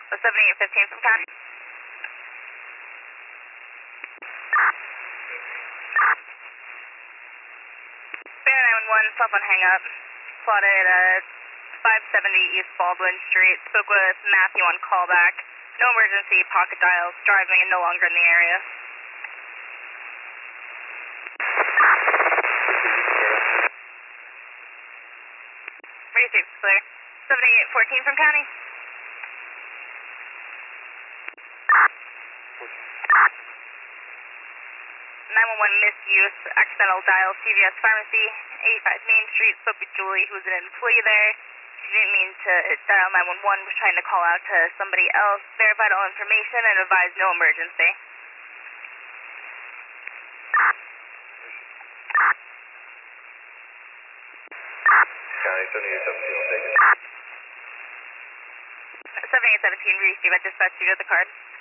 7815 from County. Bear 911, cell phone hang up. Plotted at 570 East Baldwin Street. Spoke with Matthew on callback. No emergency, pocket dials, driving and no longer in the area. Received, clear. 7814 from County. 911 misuse, accidental dial CVS Pharmacy, 85 Main Street. Spoke with Julie, who was an employee there. She didn't mean to dial 911, was trying to call out to somebody else. Verified all information and advised no emergency. County 7817, I'll take it. 7817, receive. I dispatched you to the card.